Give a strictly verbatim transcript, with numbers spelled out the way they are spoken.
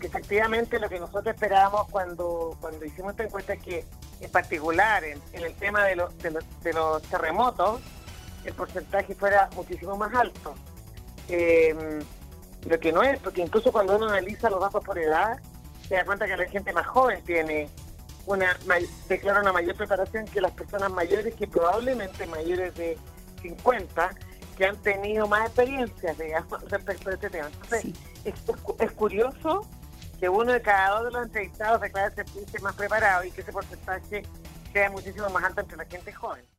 que efectivamente lo que nosotros esperábamos cuando, cuando hicimos esta encuesta es que, en particular, en, en el tema de los, de, los, de los terremotos, el porcentaje fuera muchísimo más alto. Eh, lo que no es, porque incluso cuando uno analiza los datos por edad, se da cuenta que la gente más joven tiene una declara una mayor preparación que las personas mayores, que probablemente mayores de cincuenta, que han tenido más experiencias, digamos, respecto a este tema. Entonces, sí. es, es curioso que uno de cada dos de los entrevistados declare sentirse más preparado y que ese porcentaje sea muchísimo más alto entre la gente joven.